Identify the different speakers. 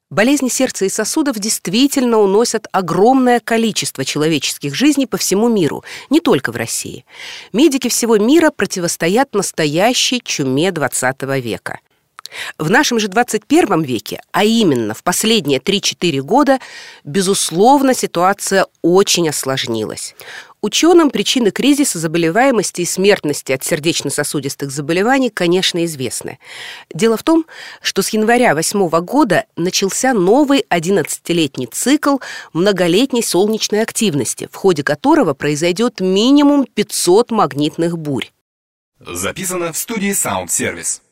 Speaker 1: Болезни сердца и сосудов действительно уносят огромное количество человеческих жизней по всему миру, не только в России. Медики всего мира противостоят настоящей чуме 20 века. В нашем же 21 веке, а именно в последние 3-4 года, безусловно, ситуация очень осложнилась. Ученым причины кризиса заболеваемости и смертности от сердечно-сосудистых заболеваний, конечно, известны. Дело в том, что с января 2008 года начался новый 11-летний цикл многолетней солнечной активности, в ходе которого произойдет минимум 500 магнитных бурь.
Speaker 2: Записано в студии Sound Service.